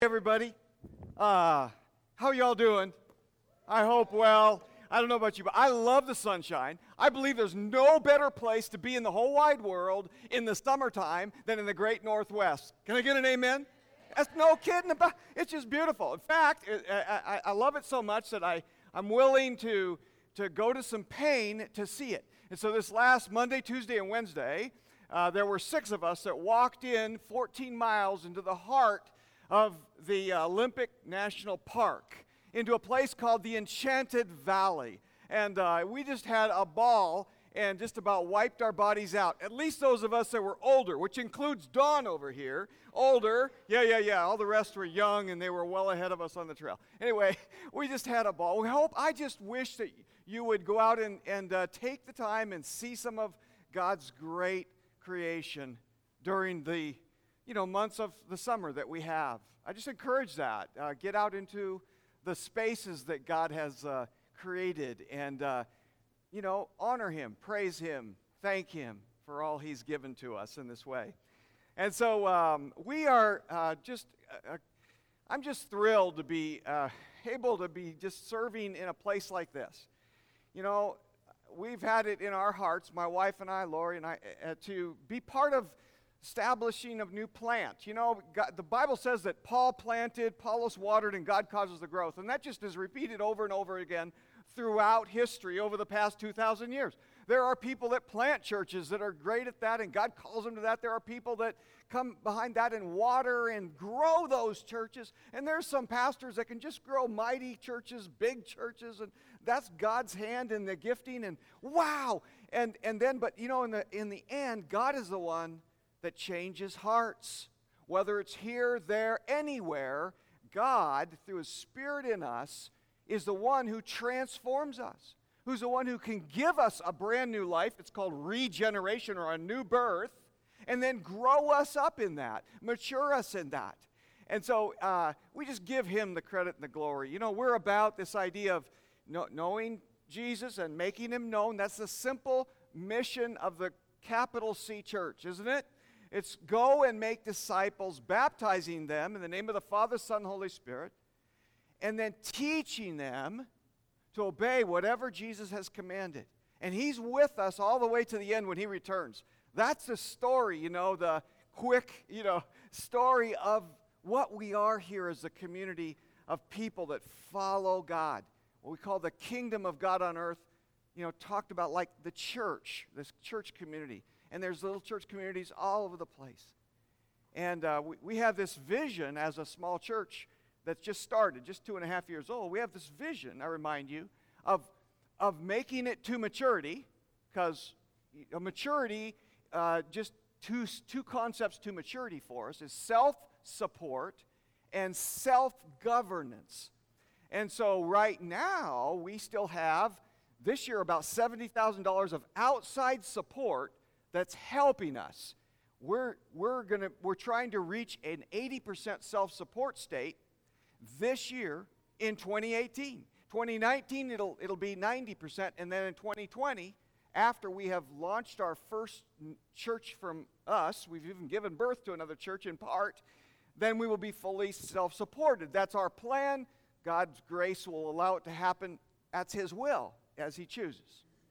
Everybody. How y'all doing? I hope well. I don't know about you, but I love the sunshine. I believe there's no better place to be in the whole wide world in the summertime than in the great Northwest. Can I get an amen? That's no kidding about. It's just beautiful. In fact, I love it so much that I'm willing to go to some pain to see it. And so this last Monday, Tuesday, and Wednesday, there were 6 of us that walked in 14 miles into the heart of the Olympic National Park, into a place called the Enchanted Valley. And we just had a ball and just about wiped our bodies out. At least those of us that were older, which includes Dawn over here. Older, yeah. All the rest were young and they were well ahead of us on the trail. Anyway, we just had a ball. I just wish that you would go out and take the time and see some of God's great creation during the months of the summer that we have. I just encourage that. Get out into the spaces that God has created and, honor Him, praise Him, thank Him for all He's given to us in this way. And so we are I'm just thrilled to be able to be just serving in a place like this. We've had it in our hearts, my wife and I, Lori and I, to be part of establishing of new plant. God, the Bible says that Paul planted, Apollos watered, and God causes the growth. And that just is repeated over and over again throughout history over the past 2,000 years. There are people that plant churches that are great at that, and God calls them to that. There are people that come behind that and water and grow those churches. And there's some pastors that can just grow mighty churches, big churches, and that's God's hand in the gifting. And wow! And then, but in the end, God is the one that changes hearts. Whether it's here, there, anywhere, God, through His Spirit in us, is the one who transforms us, who's the one who can give us a brand new life. It's called regeneration or a new birth, and then grow us up in that, mature us in that. And so we just give Him the credit and the glory. We're about this idea of knowing Jesus and making Him known. That's the simple mission of the capital C church, isn't it? It's go and make disciples, baptizing them in the name of the Father, Son, and Holy Spirit, and then teaching them to obey whatever Jesus has commanded. And He's with us all the way to the end when He returns. That's the story, the quick, story of what we are here as a community of people that follow God. What we call the kingdom of God on earth, talked about like the church, this church community. And there's little church communities all over the place. And we have this vision as a small church that's just started, just 2.5 years old. We have this vision, I remind you, of making it to maturity, because maturity, just two concepts to maturity for us is self-support and self-governance. And so right now, we still have, this year, about $70,000 of outside support that's helping us. We're trying to reach an 80% self-support state this year in 2018. 2019 it'll be 90%, and then in 2020, after we have launched our first church from us, we've even given birth to another church in part, then we will be fully self-supported. That's our plan. God's grace will allow it to happen. That's His will as He chooses.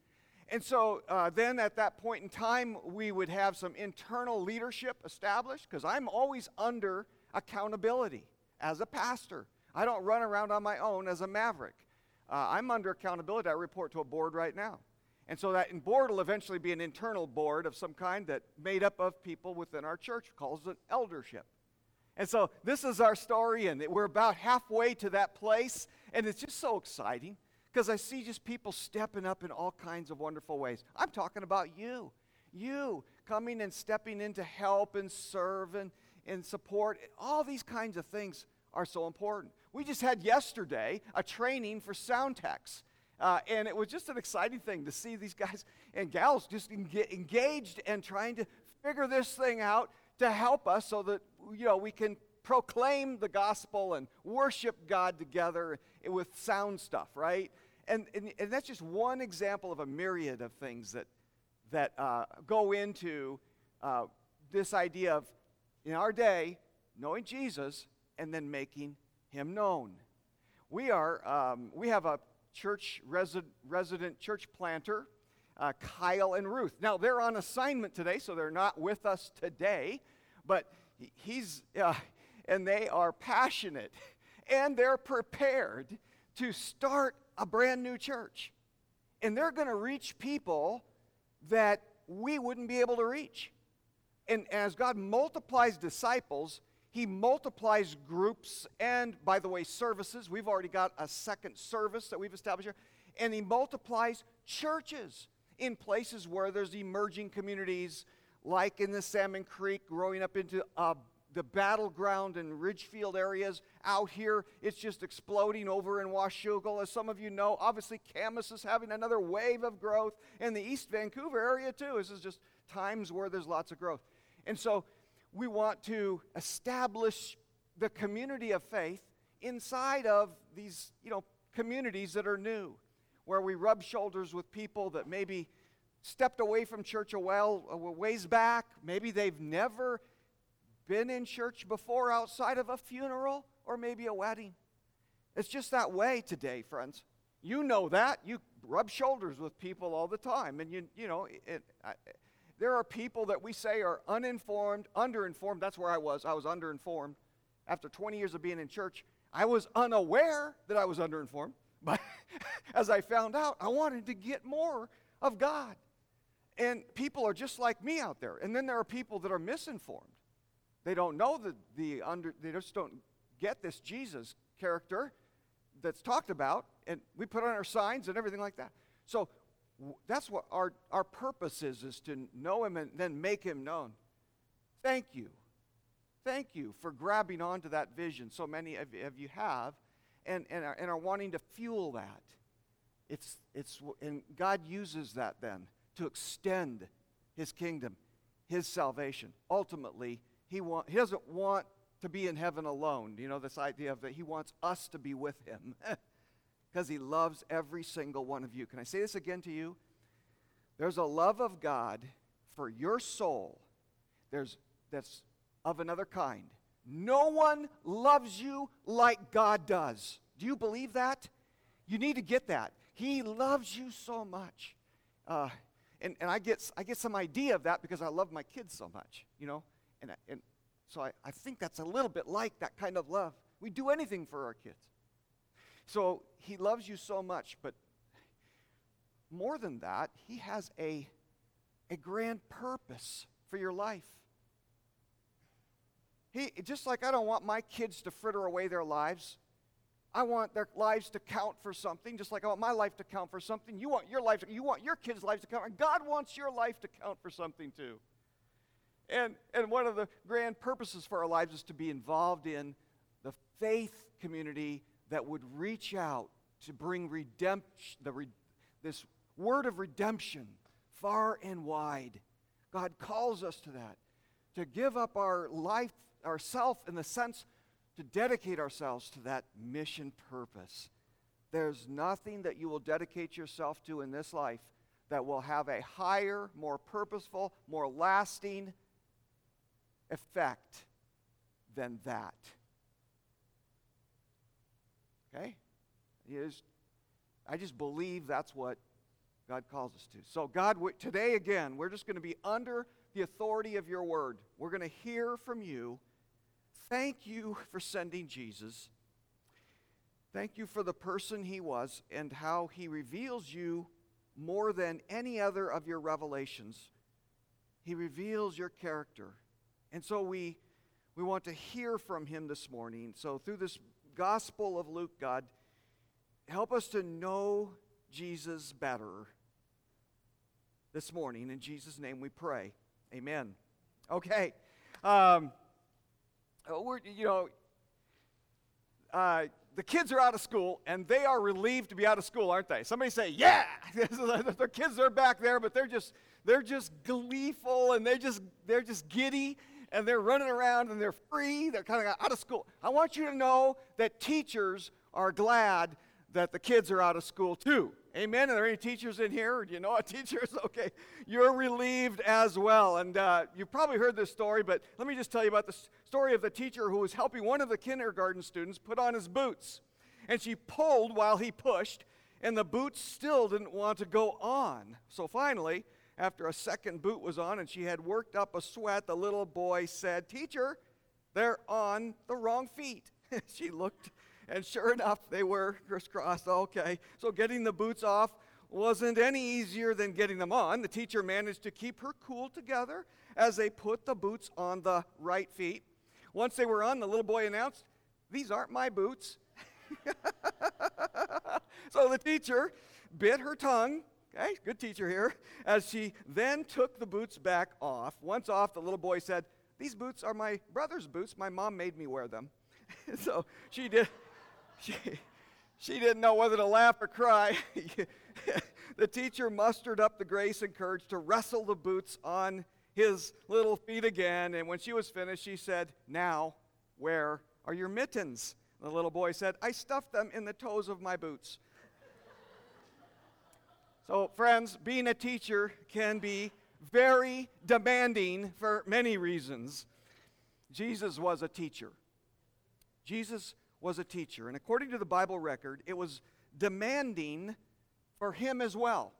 And so then at that point in time, we would have some internal leadership established, because I'm always under accountability as a pastor. I don't run around on my own as a maverick. I'm under accountability. I report to a board right now. And so that board will eventually be an internal board of some kind that made up of people within our church, calls it eldership. And so this is our story, and we're about halfway to that place, and it's just so exciting. Because I see just people stepping up in all kinds of wonderful ways. I'm talking about you. You coming and stepping in to help and serve and support. All these kinds of things are so important. We just had yesterday a training for sound techs. And it was just an exciting thing to see these guys and gals just engaged and trying to figure this thing out to help us so that we can proclaim the gospel and worship God together with sound stuff, right? And that's just one example of a myriad of things that go into this idea of, in our day, knowing Jesus and then making him known. We have a church resident church planter, Kyle and Ruth. Now, they're on assignment today, so they're not with us today, but and they are passionate, and they're prepared to start a brand new church. And they're going to reach people that we wouldn't be able to reach. And as God multiplies disciples, he multiplies groups and, by the way, services. We've already got a second service that we've established here. And he multiplies churches in places where there's emerging communities, like in the Salmon Creek, growing up into the Battleground and Ridgefield areas. Out here, it's just exploding over in Washougal. As some of you know, obviously Camas is having another wave of growth. And the East Vancouver area, too. This is just times where there's lots of growth. And so we want to establish the community of faith inside of these, communities that are new, where we rub shoulders with people that maybe stepped away from church a ways back. Maybe they've never been in church before outside of a funeral or maybe a wedding. It's just that way today, friends. You know that. You rub shoulders with people all the time. And, there are people that we say are uninformed, underinformed. That's where I was. I was underinformed. After 20 years of being in church, I was unaware that I was underinformed. But as I found out, I wanted to get more of God. And people are just like me out there. And then there are people that are misinformed. They don't know they just don't get this Jesus character that's talked about. And we put on our signs and everything like that. So that's what our purpose is to know him and then make him known. Thank you. Thank you for grabbing onto that vision. So many of you have and are wanting to fuel that. And God uses that then to extend his kingdom, his salvation. Ultimately, he doesn't want to be in heaven alone. This idea of that he wants us to be with him. Because he loves every single one of you. Can I say this again to you? There's a love of God for your soul that's of another kind. No one loves you like God does. Do you believe that? You need to get that. He loves you so much. And I get some idea of that because I love my kids so much, And so I think that's a little bit like that kind of love. We do anything for our kids. So he loves you so much, but more than that, he has a grand purpose for your life. Just like I don't want my kids to fritter away their lives, I want their lives to count for something, just like I want my life to count for something. You want your kids' lives to count, and God wants your life to count for something too. And one of the grand purposes for our lives is to be involved in the faith community that would reach out to bring redemption, this word of redemption far and wide. God calls us to that, to give up our life, ourself, in the sense to dedicate ourselves to that mission purpose. There's nothing that you will dedicate yourself to in this life that will have a higher, more purposeful, more lasting effect than that. Okay? I just believe that's what God calls us to. So God, today again, we're just going to be under the authority of your word. We're going to hear from you. Thank you for sending Jesus. Thank you for the person he was and how he reveals you more than any other of your revelations. He reveals your character. And so we want to hear from him this morning. So through this Gospel of Luke, God, help us to know Jesus better this morning. In Jesus' name we pray. Amen. Okay. The kids are out of school, and they are relieved to be out of school, aren't they? Somebody say, yeah! Their kids are back there, but they're just gleeful, and they're just giddy, and they're running around, and they're free. They're kind of out of school. I want you to know that teachers are glad that the kids are out of school too. Amen. Are there any teachers in here? Do you know a teacher? Okay. You're relieved as well. And you've probably heard this story, but let me just tell you about the story of the teacher who was helping one of the kindergarten students put on his boots. And she pulled while he pushed, and the boots still didn't want to go on. So finally, after a second boot was on and she had worked up a sweat, the little boy said, "Teacher, they're on the wrong feet." She looked, and sure enough, they were crisscrossed. Okay, so getting the boots off wasn't any easier than getting them on. The teacher managed to keep her cool together as they put the boots on the right feet. Once they were on, the little boy announced, "These aren't my boots." So the teacher bit her tongue. Okay, good teacher here. As she then took the boots back off. Once off, the little boy said, "These boots are my brother's boots. My mom made me wear them." So she didn't know whether to laugh or cry. The teacher mustered up the grace and courage to wrestle the boots on his little feet again. And when she was finished, she said, "Now, where are your mittens?" The little boy said, "I stuffed them in the toes of my boots." So, friends, being a teacher can be very demanding for many reasons. Jesus was a teacher. Jesus was a teacher. And according to the Bible record, it was demanding for him as well.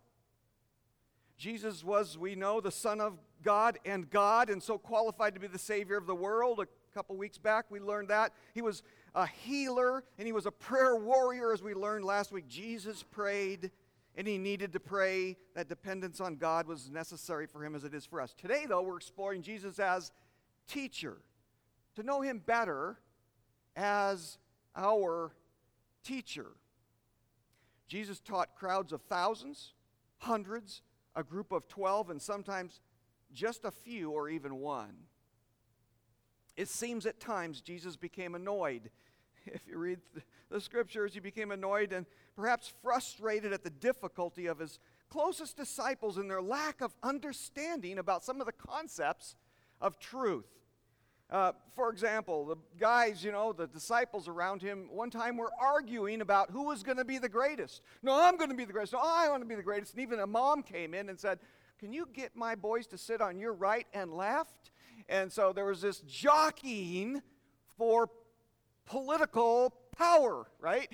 Jesus was, we know, the Son of God, and so qualified to be the Savior of the world. A couple weeks back, we learned that. He was a healer, and he was a prayer warrior, as we learned last week. Jesus prayed, and he needed to pray. That dependence on God was necessary for him as it is for us. Today, though, we're exploring Jesus as teacher, to know him better as our teacher. Jesus taught crowds of thousands, hundreds, a group of 12, and sometimes just a few or even one. It seems at times Jesus became annoyed. If you read the scriptures, he became annoyed and perhaps frustrated at the difficulty of his closest disciples and their lack of understanding about some of the concepts of truth. For example, the guys, the disciples around him, one time were arguing about who was going to be the greatest. "No, I'm going to be the greatest. No, I want to be the greatest." And even a mom came in and said, "Can you get my boys to sit on your right and left?" And so there was this jockeying for political power, right?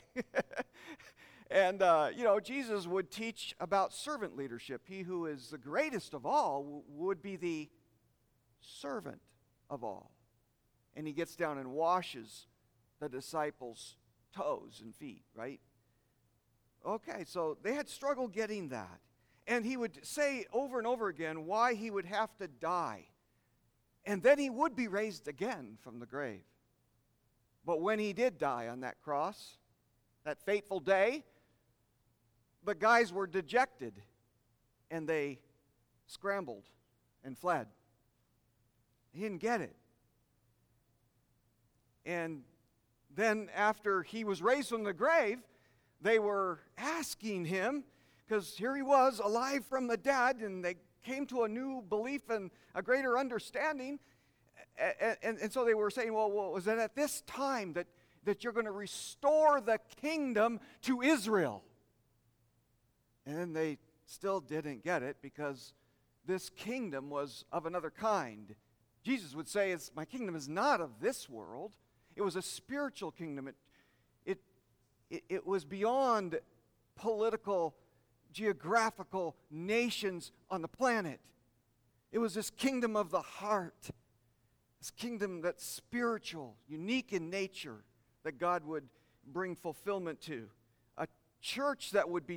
And, Jesus would teach about servant leadership. He who is the greatest of all would be the servant of all. And he gets down and washes the disciples' toes and feet, right? Okay, so they had struggled getting that. And he would say over and over again why he would have to die. And then he would be raised again from the grave. But when he did die on that cross, that fateful day, the guys were dejected and they scrambled and fled. He didn't get it. And then after he was raised from the grave, they were asking him, because here he was alive from the dead, and they came to a new belief and a greater understanding. And so they were saying, well, was it at this time that you're going to restore the kingdom to Israel? And they still didn't get it, because this kingdom was of another kind. Jesus would say, my kingdom is not of this world. It was a spiritual kingdom. It was beyond political, geographical nations on the planet. It was this kingdom of the heart, this kingdom that's spiritual, unique in nature, that God would bring fulfillment to. A church that would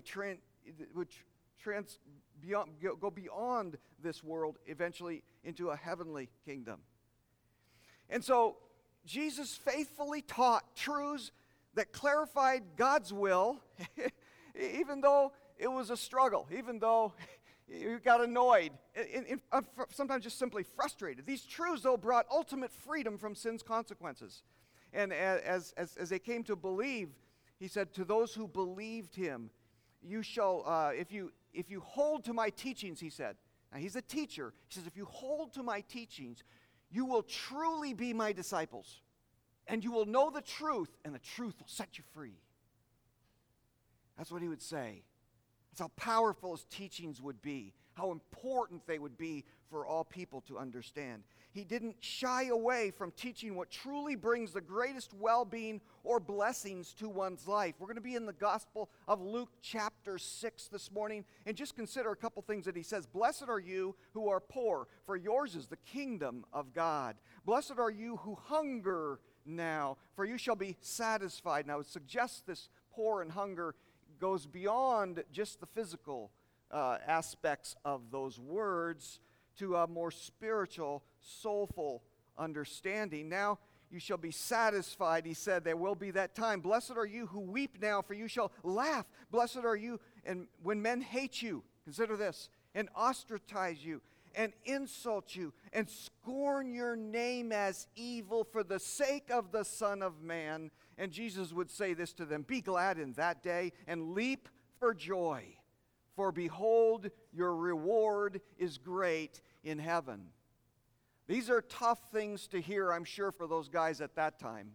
go beyond this world, eventually into a heavenly kingdom. And so Jesus faithfully taught truths that clarified God's will, even though it was a struggle, even though you got annoyed, sometimes just simply frustrated. These truths, though, brought ultimate freedom from sin's consequences. And as they came to believe, he said, to those who believed him, you shall, if you hold to my teachings, he said. Now, he's a teacher. He says, if you hold to my teachings, you will truly be my disciples, and you will know the truth, and the truth will set you free. That's what he would say. That's how powerful his teachings would be, how important they would be for all people to understand. He didn't shy away from teaching what truly brings the greatest well-being or blessings to one's life. We're going to be in the Gospel of Luke chapter 6 this morning, and just consider a couple things that he says. Blessed are you who are poor, for yours is the kingdom of God. Blessed are you who hunger now, for you shall be satisfied. And I would suggest this poor and hunger goes beyond just the physical aspects of those words to a more spiritual, soulful understanding. Now you shall be satisfied, he said. There will be that time. Blessed are you who weep now, for you shall laugh. Blessed are you, and when men hate you, consider this, and ostracize you, and insult you, and scorn your name as evil for the sake of the Son of Man. And Jesus would say this to them, be glad in that day, and leap for joy. For behold, your reward is great in heaven. These are tough things to hear, I'm sure, for those guys at that time.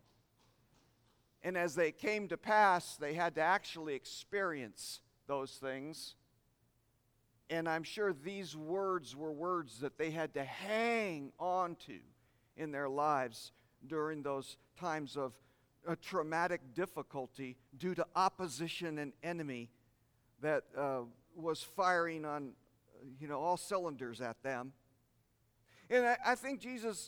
And as they came to pass, they had to actually experience those things. And I'm sure these words were words that they had to hang on to in their lives during those times of traumatic difficulty due to opposition and enemy that was firing on, all cylinders at them. And I think Jesus,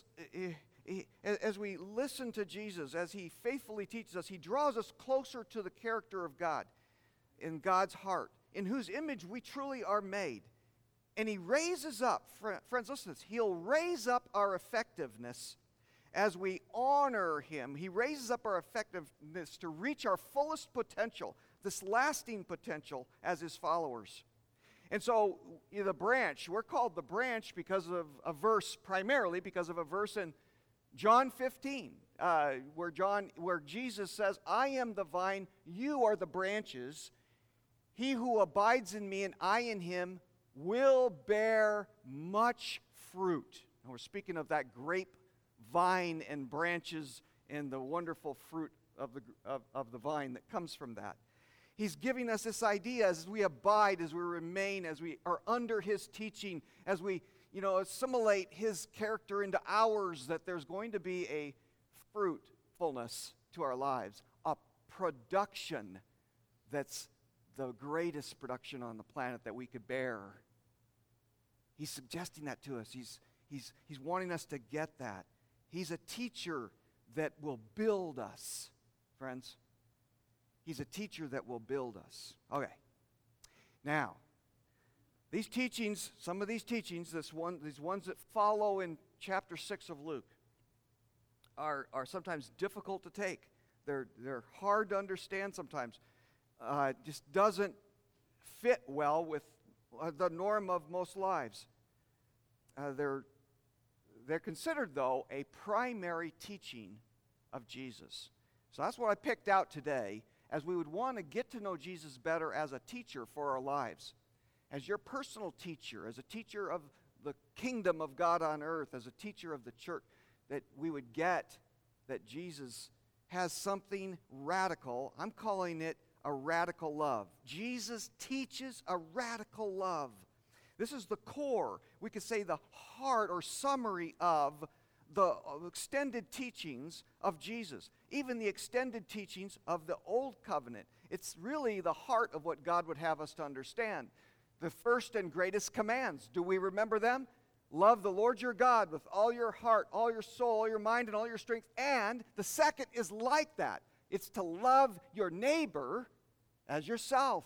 as we listen to Jesus, as he faithfully teaches us, he draws us closer to the character of God, in God's heart, in whose image we truly are made. And he raises up, friends, listen to this, he'll raise up our effectiveness as we honor him. He raises up our effectiveness to reach our fullest potential, this lasting potential as his followers. And so the branch, we're called the branch because of a verse, primarily because of a verse in John 15, where Jesus says, I am the vine, you are the branches. He who abides in me and I in him will bear much fruit. And we're speaking of that grape vine and branches and the wonderful fruit of the vine that comes from that. He's giving us this idea as we abide, as we remain, as we are under his teaching, as we, assimilate his character into ours, that there's going to be a fruitfulness to our lives, a production that's the greatest production on the planet that we could bear. He's suggesting that to us. He's wanting us to get that. He's a teacher that will build us, friends. He's a teacher that will build us. Okay. Now, these teachings, some of these teachings, these ones that follow in chapter 6 of Luke, are sometimes difficult to take. They're hard to understand sometimes. Just doesn't fit well with the norm of most lives. They're considered, though, a primary teaching of Jesus. So that's what I picked out today, as we would want to get to know Jesus better as a teacher for our lives, as your personal teacher, as a teacher of the kingdom of God on earth, as a teacher of the church, that we would get that Jesus has something radical. I'm calling it a radical love. Jesus teaches a radical love. This is the core, we could say the heart or summary of the extended teachings of Jesus, even the extended teachings of the Old Covenant. It's really the heart of what God would have us to understand. The first and greatest commands, do we remember them? Love the Lord your God with all your heart, all your soul, all your mind, and all your strength. And the second is like that. It's to love your neighbor as yourself.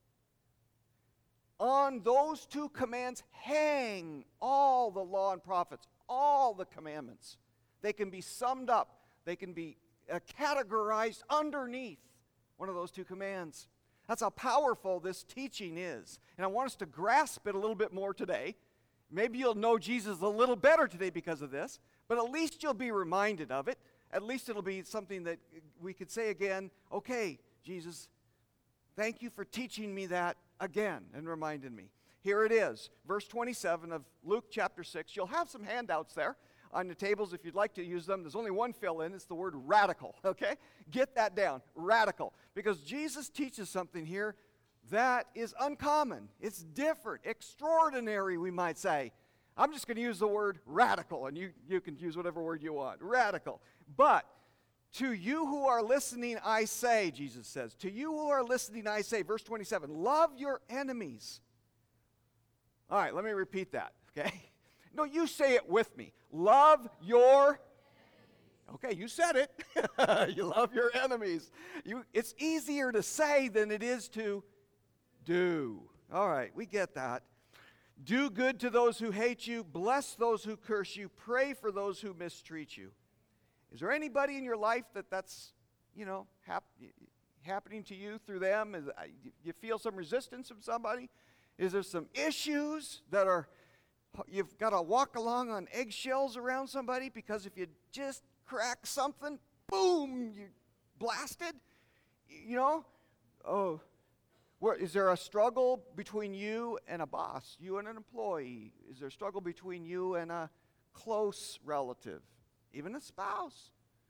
On those two commands hang all the law and prophets, all the commandments. They can be summed up. They can be categorized underneath one of those two commands. That's how powerful this teaching is. And I want us to grasp it a little bit more today. Maybe you'll know Jesus a little better today because of this, but at least you'll be reminded of it. At least it'll be something that we could say again, okay, Jesus, thank you for teaching me that again and reminding me. Here it is, verse 27 of Luke chapter 6. You'll have some handouts there on the tables if you'd like to use them. There's only one fill in. It's the word radical, okay? Get that down, radical. Because Jesus teaches something here that is uncommon. It's different, extraordinary, we might say. I'm just going to use the word radical, and you can use whatever word you want. Radical. But to you who are listening, I say, Jesus says, to you who are listening, I say, verse 27, love your enemies. All right, let me repeat that, okay? No, you say it with me. Love your. Okay, you said it. You love your enemies. It's easier to say than it is to do. All right, we get that. Do good to those who hate you. Bless those who curse you. Pray for those who mistreat you. Is there anybody in your life that's happening to you through them? You feel some resistance from somebody? Is there some issues that you've got to walk along on eggshells around somebody because if you just crack something, boom, you're blasted? Is there a struggle between you and a boss, you and an employee? Is there a struggle between you and a close relative, even a spouse?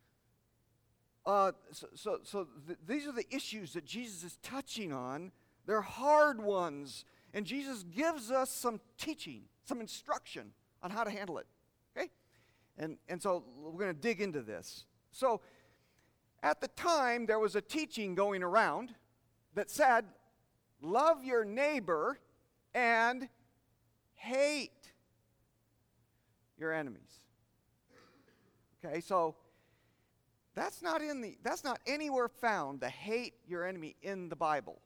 These are the issues that Jesus is touching on. They're hard ones. And Jesus gives us some teaching, some instruction on how to handle it. Okay? And so we're going to dig into this. So at the time, there was a teaching going around that said, love your neighbor and hate your enemies. Okay, so that's not anywhere found, the hate your enemy in the Bible.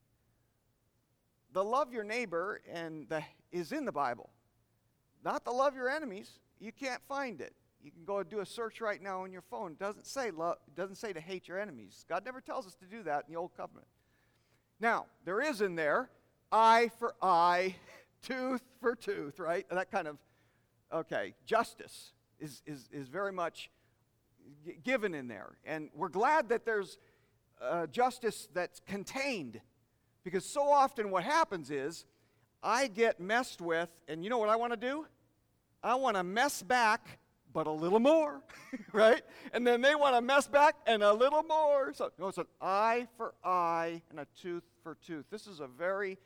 The love your neighbor is in the Bible. Not the love your enemies. You can't find it. You can go and do a search right now on your phone. It doesn't say to hate your enemies. God never tells us to do that in the Old Covenant. Now, there is in there eye for eye, tooth for tooth, right? That kind of, justice is very much given in there. And we're glad that there's justice that's contained, because so often what happens is I get messed with, and you know what I want to do? I want to mess back, but a little more, right? And then they want to mess back and a little more. So it's an eye for eye and a tooth for tooth. This is a very,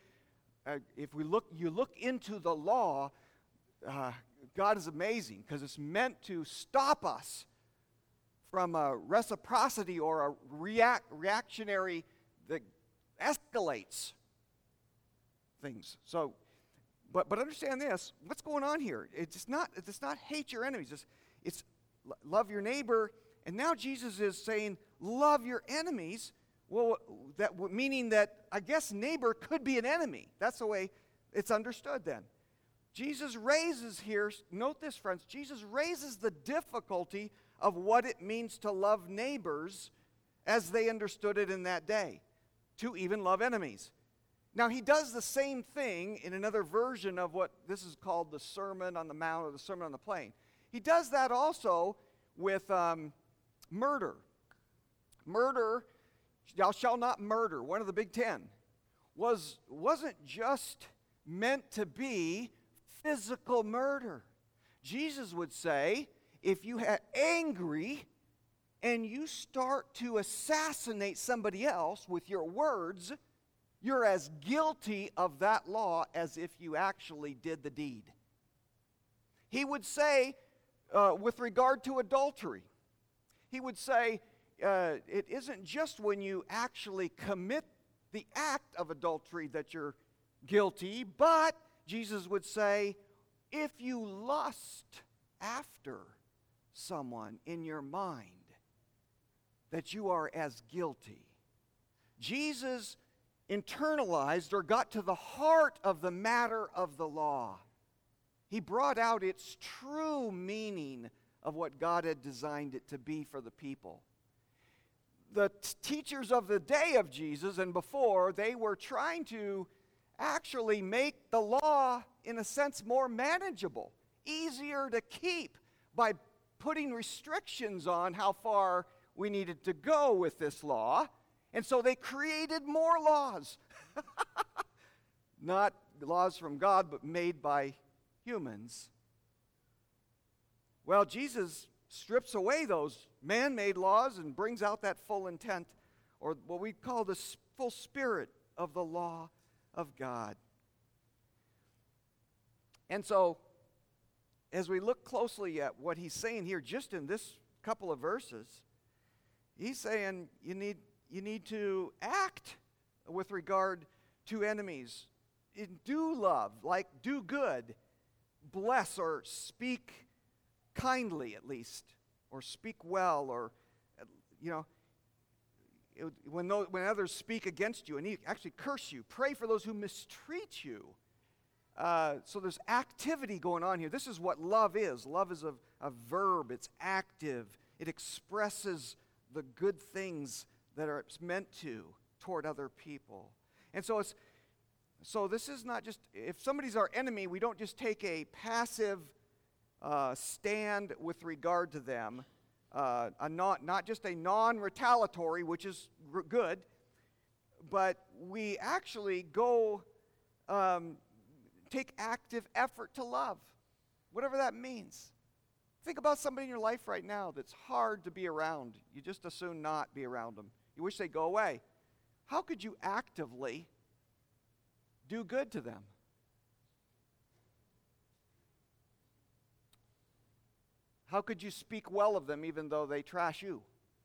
you look into the law, God is amazing, because it's meant to stop us from a reciprocity or a reactionary that escalates things. So, but understand this: what's going on here? It's not hate your enemies. It's love your neighbor. And now Jesus is saying love your enemies. Well, meaning that I guess neighbor could be an enemy. That's the way it's understood then. Jesus raises here. Note this, friends. Jesus raises the difficulty of what it means to love neighbors as they understood it in that day, to even love enemies. Now, he does the same thing in another version of what this is called the Sermon on the Mount or the Sermon on the Plain. He does that also with murder. Murder, thou shalt not murder, one of the big 10, wasn't just meant to be physical murder. Jesus would say, if you are angry and you start to assassinate somebody else with your words, you're as guilty of that law as if you actually did the deed. He would say, with regard to adultery, he would say, it isn't just when you actually commit the act of adultery that you're guilty, but Jesus would say, if you lust after someone in your mind, that you are as guilty. Jesus internalized or got to the heart of the matter of the law. He brought out its true meaning of what God had designed it to be for the people. The teachers of the day of Jesus and before, they were trying to actually make the law, in a sense, more manageable, easier to keep by putting restrictions on how far we needed to go with this law. And so they created more laws. Not laws from God, but made by humans. Well, Jesus strips away those man-made laws and brings out that full intent, or what we call the full spirit of the law of God. And so, as we look closely at what he's saying here, just in this couple of verses, he's saying you need to act with regard to enemies. Do love, like do good, bless or speak kindly at least, or speak well, or when others speak against you and actually curse you, pray for those who mistreat you. So there's activity going on here. This is what love is. Love is a verb. It's active. It expresses the good things that it's meant to toward other people. And so this is not just, if somebody's our enemy, we don't just take a passive stand with regard to them, not just a non-retaliatory, which is good, but we actually go take active effort to love, whatever that means. Think about somebody in your life right now that's hard to be around. You just as soon not be around them. You wish they'd go away. How could you actively do good to them? How could you speak well of them even though they trash you?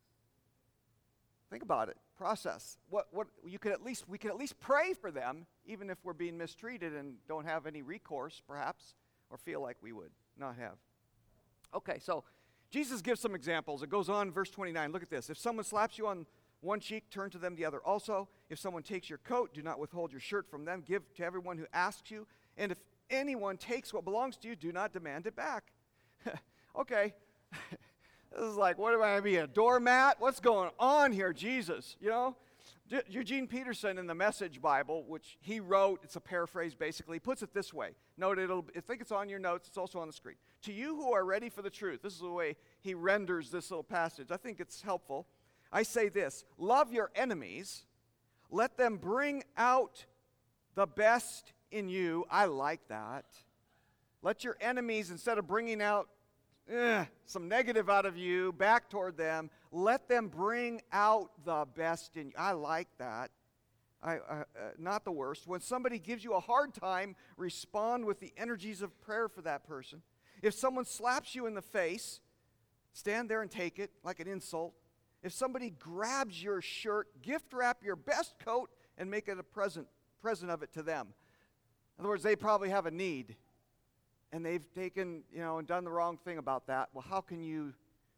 Think about it. Process. We could at least pray for them, even if we're being mistreated and don't have any recourse, perhaps, or feel like we would not have. Okay, so Jesus gives some examples. It goes on in verse 29. Look at this. If someone slaps you on one cheek, turn to them the other also. If someone takes your coat, do not withhold your shirt from them. Give to everyone who asks you. And if anyone takes what belongs to you, do not demand it back. Okay. This is like, what am I going to be, a doormat? What's going on here, Jesus? Eugene Peterson in the Message Bible, which he wrote, it's a paraphrase basically, puts it this way. Note, I think it's on your notes. It's also on the screen. To you who are ready for the truth. This is the way he renders this little passage. I think it's helpful. I say this: love your enemies. Let them bring out the best in you. I like that. Let your enemies, instead of bringing out some negative out of you back toward them, let them bring out the best in you. I like that. Not the worst. When somebody gives you a hard time, respond with the energies of prayer for that person. If someone slaps you in the face, stand there and take it like an insult. If somebody grabs your shirt, gift wrap your best coat and make it a present of it to them. In other words, they probably have a need, and they've taken, and done the wrong thing about that. Well, how can you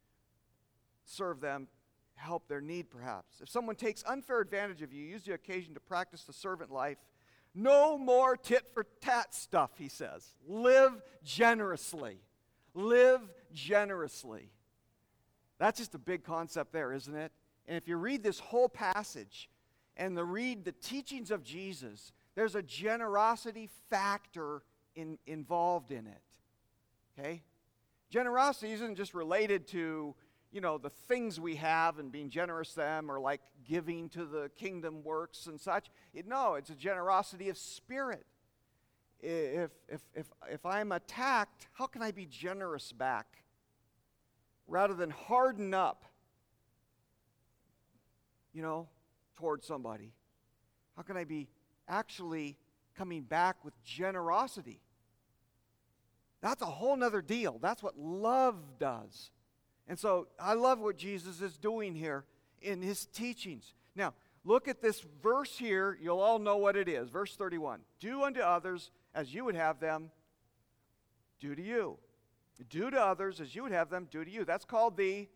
serve them, help their need perhaps? If someone takes unfair advantage of you, use the occasion to practice the servant life. No more tit-for-tat stuff, he says. Live generously. Live generously. That's just a big concept there, isn't it? And if you read this whole passage and read the teachings of Jesus, there's a generosity factor involved in it. Okay? Generosity isn't just related to, the things we have and being generous to them, or like giving to the kingdom works and such. No, it's a generosity of spirit. If I'm attacked, how can I be generous back? Rather than harden up, towards somebody. How can I be actually coming back with generosity? That's a whole nother deal. That's what love does. And so I love what Jesus is doing here in his teachings. Now, look at this verse here. You'll all know what it is. Verse 31. Do unto others as you would have them do to you. Do to others as you would have them do to you. That's called the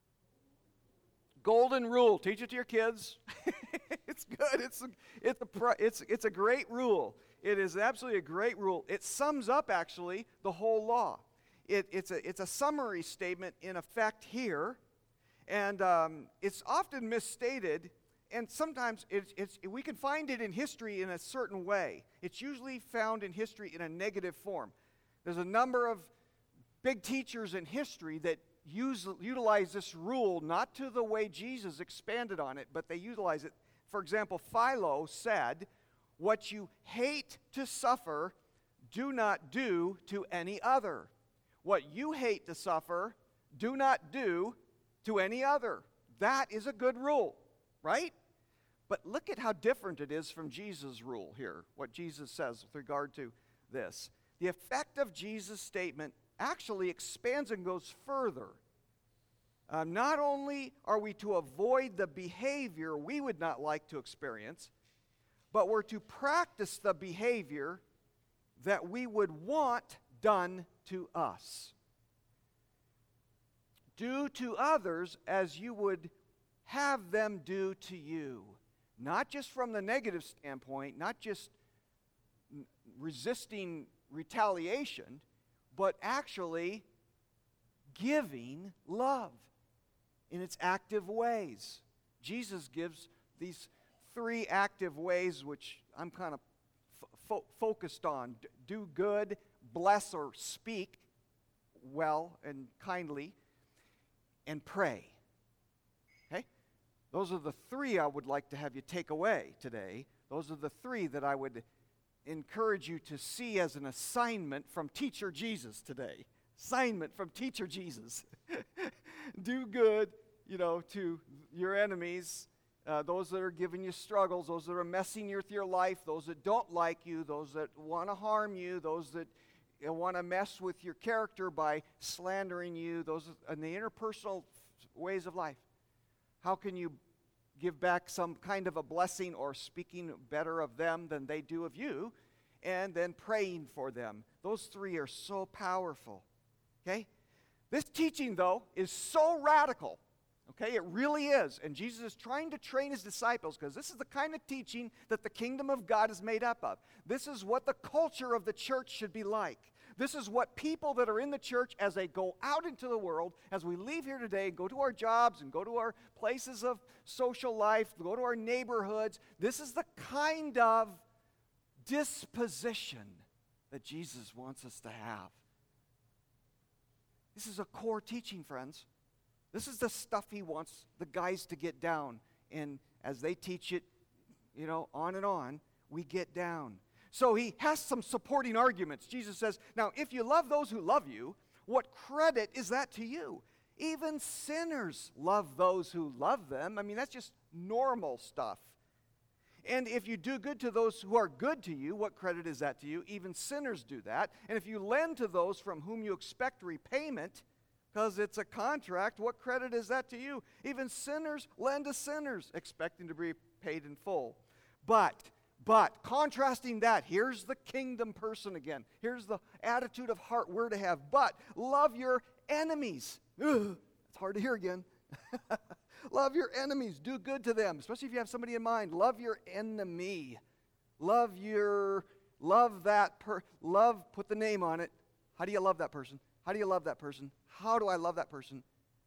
golden rule. Teach it to your kids. It's good. It's a great rule. It is absolutely a great rule. It sums up actually the whole law. It's a summary statement in effect here, and it's often misstated. And sometimes we can find it in history in a certain way. It's usually found in history in a negative form. There's a number of big teachers in history that utilize this rule, not to the way Jesus expanded on it, but they utilize it. For example, Philo said, "What you hate to suffer, do not do to any other. What you hate to suffer, do not do to any other." That is a good rule, right? But look at how different it is from Jesus' rule here, what Jesus says with regard to this. The effect of Jesus' statement actually expands and goes further. Not only are we to avoid the behavior we would not like to experience, but we're to practice the behavior that we would want done to us. Do to others as you would have them do to you. Not just from the negative standpoint, not just resisting retaliation, but actually giving love in its active ways. Jesus gives these 3 active ways which I'm kind of focused on. Do good, bless or speak well and kindly, and pray. Okay? Those are the 3 I would like to have you take away today. Those are the 3 that I would encourage you to see as an assignment from Teacher Jesus today. Assignment from Teacher Jesus. Do good, to your enemies, those that are giving you struggles, those that are messing with your life, those that don't like you, those that want to harm you, those that want to mess with your character by slandering you, those in the interpersonal ways of life. How can you give back some kind of a blessing or speaking better of them than they do of you, and then praying for them? Those 3 are so powerful. Okay? This teaching, though, is so radical. Okay, it really is. And Jesus is trying to train his disciples, because this is the kind of teaching that the kingdom of God is made up of. This is what the culture of the church should be like. This is what people that are in the church, as they go out into the world, as we leave here today, go to our jobs and go to our places of social life, go to our neighborhoods, this is the kind of disposition that Jesus wants us to have. This is a core teaching, friends. This is the stuff he wants the guys to get down. And as they teach it, on and on, we get down. So he has some supporting arguments. Jesus says, now, if you love those who love you, what credit is that to you? Even sinners love those who love them. I mean, that's just normal stuff. And if you do good to those who are good to you, what credit is that to you? Even sinners do that. And if you lend to those from whom you expect repayment, because it's a contract, what credit is that to you? Even sinners lend to sinners, expecting to be paid in full. But, contrasting that, here's the kingdom person again. Here's the attitude of heart we're to have. But, love your enemies. Ugh, it's hard to hear again. Love your enemies. Do good to them, especially if you have somebody in mind. Love your enemy. Love, put the name on it. How do you love that person? How do you love that person? How do I love that person?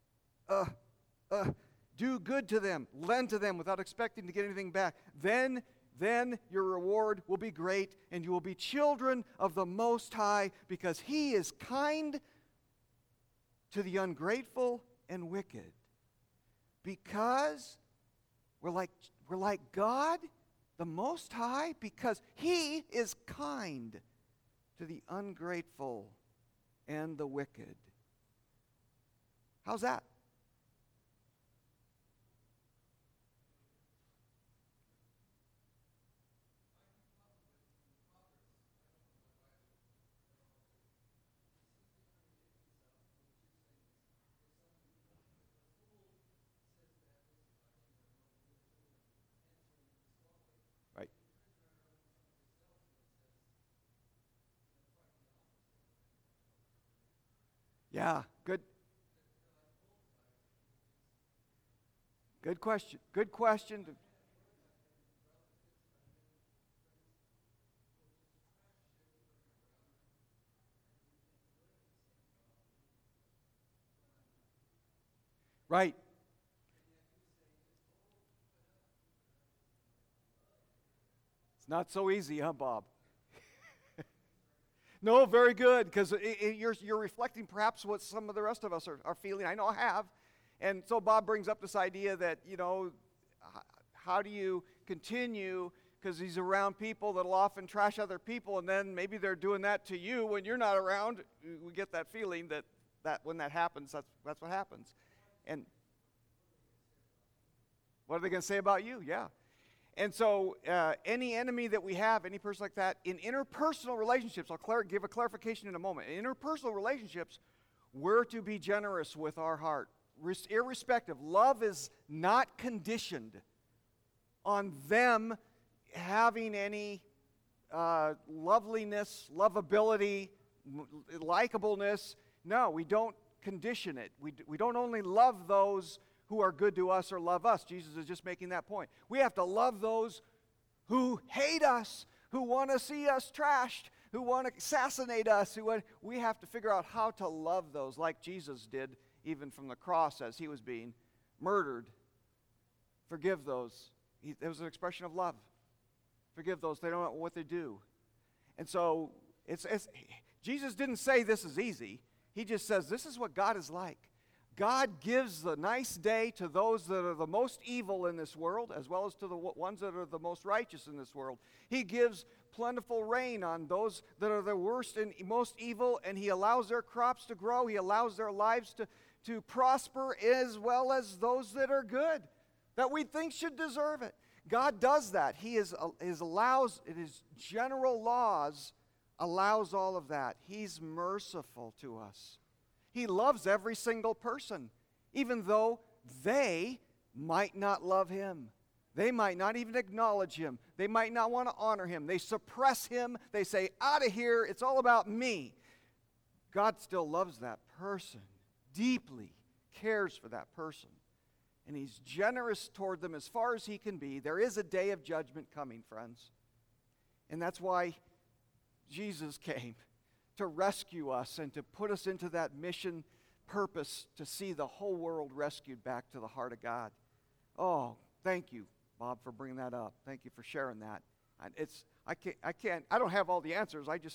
Do good to them. Lend to them without expecting to get anything back. Then your reward will be great, and you will be children of the Most High, because he is kind to the ungrateful and wicked. Because we're like God, the Most High, because he is kind to the ungrateful and the wicked. How's that? Right. Yeah, good. Good question. Good question. Right. It's not so easy, huh, Bob? No, very good, because you're reflecting perhaps what some of the rest of us are feeling. I know I have. And so Bob brings up this idea that, how do you continue, because he's around people that'll often trash other people, and then maybe they're doing that to you when you're not around. We get that feeling that when that happens, that's what happens. And what are they going to say about you? Yeah. And so any enemy that we have, any person like that, in interpersonal relationships, I'll give a clarification in a moment. In interpersonal relationships, we're to be generous with our heart, irrespective. Love is not conditioned on them having any loveliness, lovability, likableness. No, we don't condition it. We don't only love those who are good to us or love us. Jesus is just making that point. We have to love those who hate us, who want to see us trashed, who want to assassinate us. We have to figure out how to love those like Jesus did even from the cross as he was being murdered. Forgive those. It was an expression of love. Forgive those. They don't know what they do. And so Jesus didn't say this is easy. He just says this is what God is like. God gives the nice day to those that are the most evil in this world, as well as to the ones that are the most righteous in this world. He gives plentiful rain on those that are the worst and most evil, and he allows their crops to grow. He allows their lives to prosper, as well as those that are good, that we think should deserve it. God does that. His general laws allows all of that. He's merciful to us. He loves every single person, even though they might not love him. They might not even acknowledge him. They might not want to honor him. They suppress him. They say, out of here, it's all about me. God still loves that person, deeply cares for that person, and he's generous toward them as far as he can be. There is a day of judgment coming, friends, and that's why Jesus came, to rescue us and to put us into that mission purpose to see the whole world rescued back to the heart of God. Oh, thank you, Bob, for bringing that up. Thank you for sharing that. I don't have all the answers. I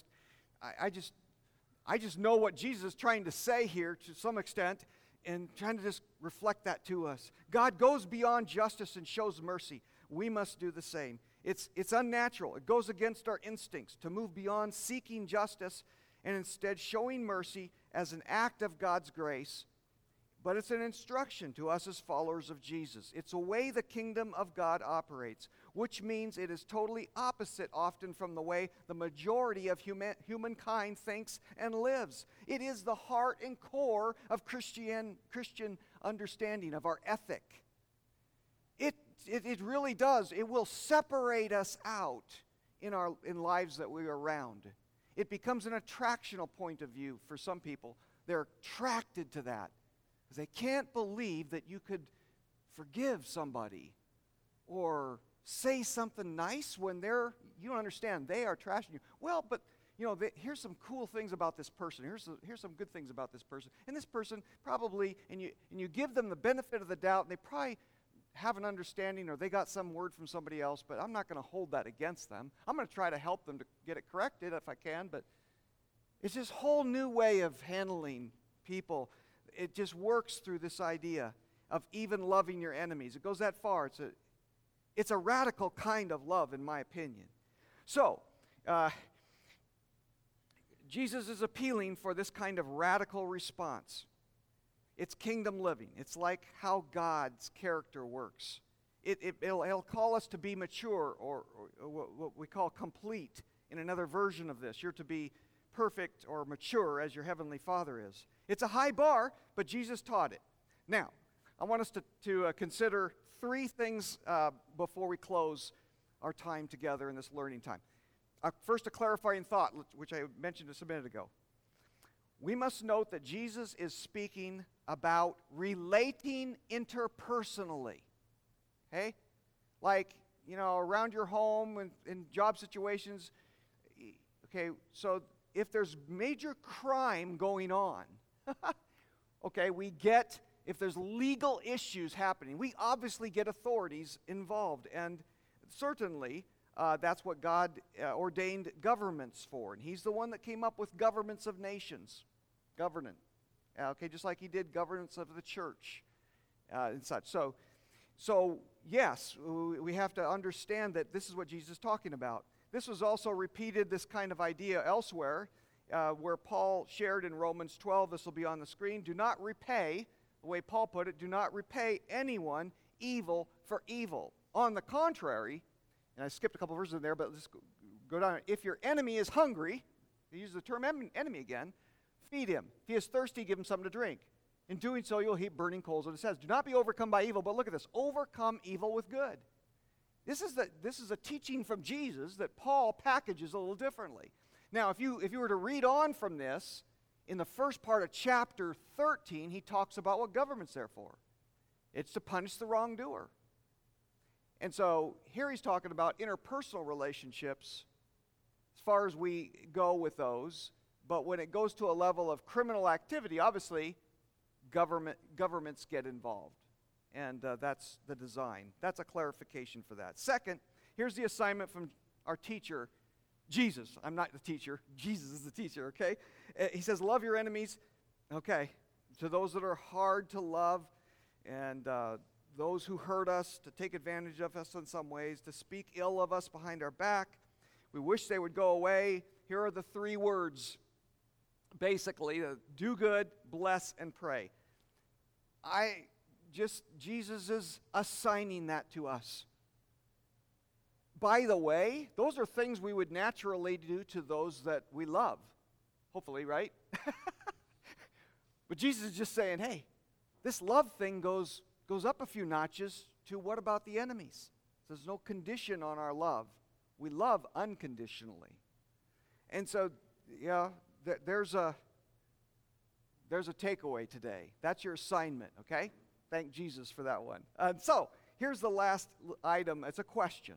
just know what Jesus is trying to say here to some extent, and trying to just reflect that to us. God goes beyond justice and shows mercy. We must do the same. It's unnatural. It goes against our instincts to move beyond seeking justice and instead showing mercy as an act of God's grace. But it's an instruction to us as followers of Jesus. It's a way the kingdom of God operates, which means it is totally opposite often from the way the majority of humankind thinks and lives. It is the heart and core of Christian understanding of our ethic. It really does. It will separate us out in lives that we are around. It becomes an attractional point of view for some people. They're attracted to that because they can't believe that you could forgive somebody or say something nice when you don't understand, they are trashing you. Well, but here's some cool things about this person. Here's some good things about this person. And this person probably, and you give them the benefit of the doubt, and they probably have an understanding or they got some word from somebody else, but I'm not going to hold that against them. I'm going to try to help them to get it corrected if I can, but it's this whole new way of handling people. It just works through this idea of even loving your enemies. It goes that far. It's a radical kind of love, in my opinion. So, Jesus is appealing for this kind of radical response. It's kingdom living. It's like how God's character works. It'll call us to be mature, or what we call complete in another version of this. You're to be perfect or mature as your heavenly Father is. It's a high bar, but Jesus taught it. Now, I want us to consider three things before we close our time together in this learning time. First, a clarifying thought, which I mentioned just a minute ago. We must note that Jesus is speaking about relating interpersonally. Okay? Like, around your home and in job situations. Okay, so if there's major crime going on, okay, if there's legal issues happening, we obviously get authorities involved. And certainly, that's what God ordained governments for. And he's the one that came up with governments of nations. Governance. Okay, just like he did governance of the church and such. So yes, we have to understand that this is what Jesus is talking about. This was also repeated, this kind of idea elsewhere, where Paul shared in Romans 12. This will be on the screen. Do not repay, the way Paul put it, do not repay anyone evil for evil. On the contrary, And I skipped a couple verses in there, but let's go down. If your enemy is hungry, he uses the term enemy again, feed him. If he is thirsty, give him something to drink. In doing so, you'll heap burning coals. And it says, do not be overcome by evil, but look at this. Overcome evil with good. This is a teaching from Jesus that Paul packages a little differently. Now, if you were to read on from this, in the first part of chapter 13, he talks about what government's there for. It's to punish the wrongdoer. And so here he's talking about interpersonal relationships as far as we go with those. But when it goes to a level of criminal activity, obviously, governments get involved. And that's the design. That's a clarification for that. Second, here's the assignment from our teacher, Jesus. I'm not the teacher. Jesus is the teacher, okay? He says, love your enemies. Okay. To those that are hard to love and those who hurt us, to take advantage of us in some ways, to speak ill of us behind our back. We wish they would go away. Here are the three words, basically, do good, bless, and pray. Jesus is assigning that to us. By the way, those are things we would naturally do to those that we love. Hopefully, right? But Jesus is just saying, hey, this love thing goes up a few notches to what about the enemies? There's no condition on our love. We love unconditionally. And so, yeah, there's a takeaway today. That's your assignment, okay? Thank Jesus for that one. So, here's the last item. It's a question.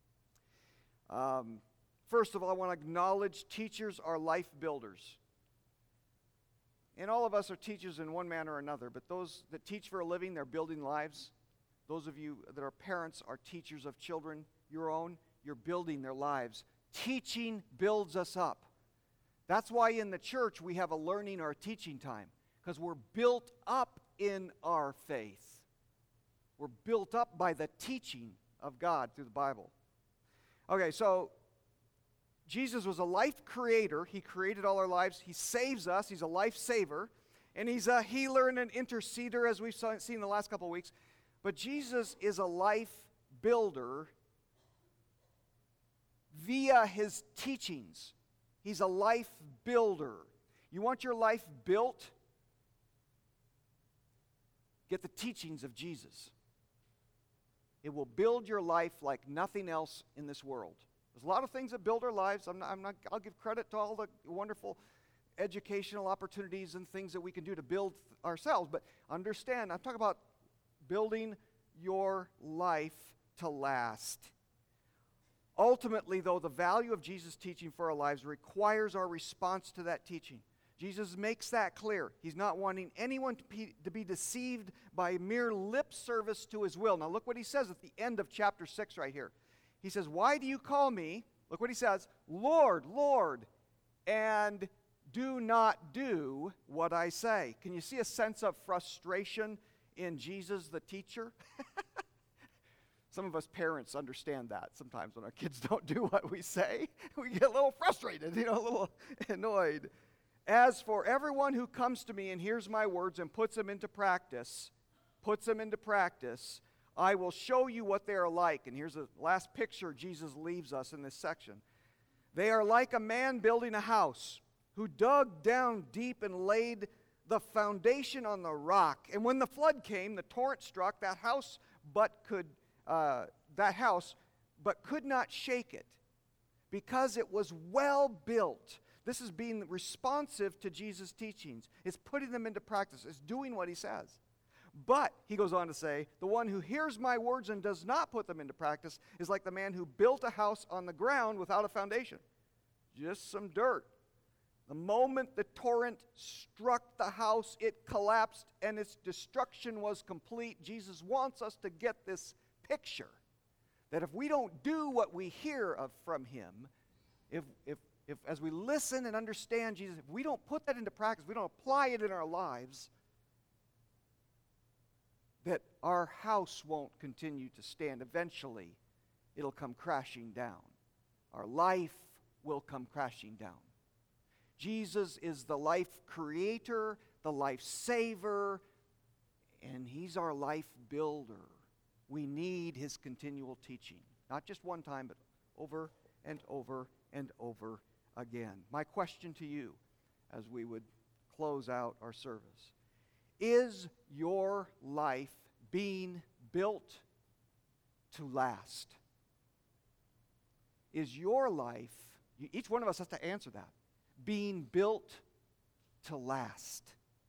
First of all, I want to acknowledge teachers are life builders. And all of us are teachers in one manner or another, but those that teach for a living, they're building lives. Those of you that are parents are teachers of children, your own, you're building their lives. Teaching builds us up. That's why in the church we have a learning or a teaching time, because we're built up in our faith. We're built up by the teaching of God through the Bible. Okay, so Jesus was a life creator. He created all our lives. He saves us. He's a life saver. And he's a healer and an interceder, as we've seen the last couple of weeks. But Jesus is a life builder via his teachings. He's a life builder. You want your life built? Get the teachings of Jesus. It will build your life like nothing else in this world. There's a lot of things that build our lives. I'll give credit to all the wonderful educational opportunities and things that we can do to build ourselves. But understand, I'm talking about building your life to last. Ultimately, though, the value of Jesus' teaching for our lives requires our response to that teaching. Jesus makes that clear. He's not wanting anyone to be deceived by mere lip service to his will. Now look what he says at the end of chapter 6 right here. He says, why do you call me, look what he says, Lord, Lord, and do not do what I say? Can you see a sense of frustration in Jesus the teacher? Some of us parents understand that sometimes when our kids don't do what we say. We get a little frustrated, a little annoyed. As for everyone who comes to me and hears my words and puts them into practice, I will show you what they are like. And here's the last picture Jesus leaves us in this section. They are like a man building a house who dug down deep and laid the foundation on the rock. And when the flood came, the torrent struck that house, but could not shake it because it was well built. This is being responsive to Jesus' teachings. It's putting them into practice. It's doing what he says. But, he goes on to say, the one who hears my words and does not put them into practice is like the man who built a house on the ground without a foundation. Just some dirt. The moment the torrent struck the house, it collapsed and its destruction was complete. Jesus wants us to get this picture that if we don't do what we hear from him, if as we listen and understand Jesus, if we don't put that into practice, we don't apply it in our lives, that our house won't continue to stand. Eventually, it'll come crashing down. Our life will come crashing down. Jesus is the life creator, the life saver, and he's our life builder. We need his continual teaching. Not just one time, but over and over and over again. My question to you as we would close out our service: is your life being built to last? Is your life, each one of us has to answer that, being built to last?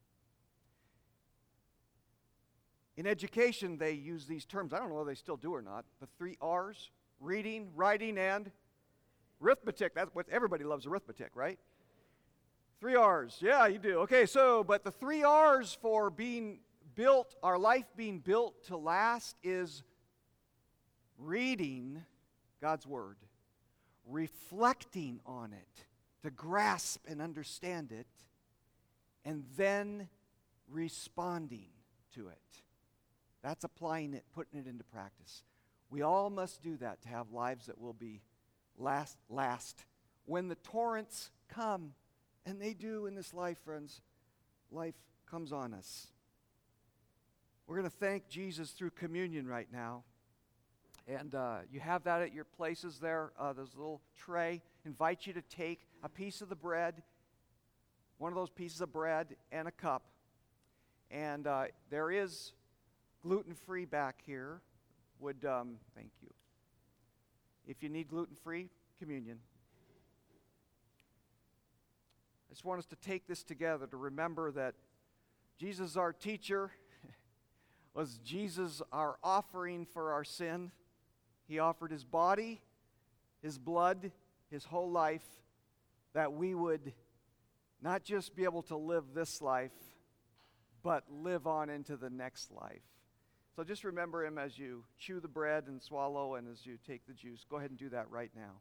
In education, they use these terms. I don't know whether they still do or not. The 3 R's: reading, writing, and arithmetic. That's what everybody loves, arithmetic, right? 3 R's. Yeah, you do. Okay, but the 3 R's for being built, our life being built to last, is reading God's Word, reflecting on it to grasp and understand it, and then responding to it. That's applying it, putting it into practice. We all must do that to have lives that will be last. When the torrents come, and they do in this life, friends, life comes on us. We're going to thank Jesus through communion right now. And you have that at your places there. There's a little tray. Invite you to take a piece of the bread, one of those pieces of bread, and a cup. And there is gluten-free back here. Thank you. If you need gluten-free communion, I just want us to take this together to remember that Jesus, our teacher, was Jesus our offering for our sin. He offered his body, his blood, his whole life, that we would not just be able to live this life, but live on into the next life. So just remember him as you chew the bread and swallow, and as you take the juice. Go ahead and do that right now.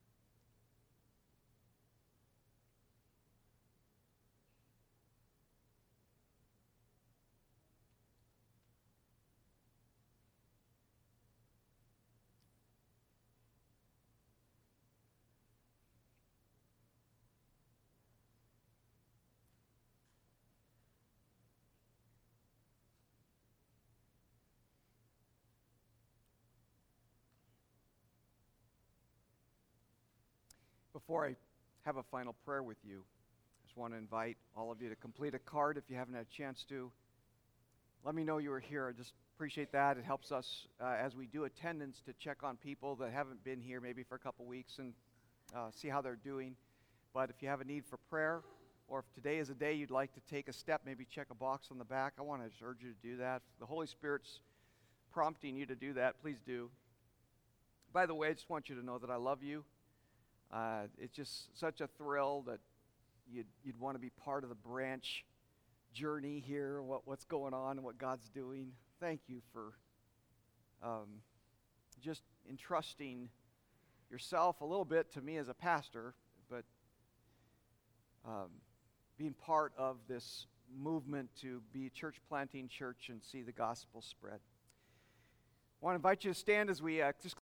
Before I have a final prayer with you, I just want to invite all of you to complete a card if you haven't had a chance to. Let me know you were here. I just appreciate that. It helps us as we do attendance to check on people that haven't been here maybe for a couple weeks and see how they're doing. But if you have a need for prayer, or if today is a day you'd like to take a step, maybe check a box on the back, I want to just urge you to do that. If the Holy Spirit's prompting you to do that, please do. By the way, I just want you to know that I love you. It's just such a thrill that you'd want to be part of the branch journey here, what's going on and what God's doing. Thank you for just entrusting yourself a little bit to me as a pastor, but being part of this movement to be a church planting church and see the gospel spread. I want to invite you to stand as we just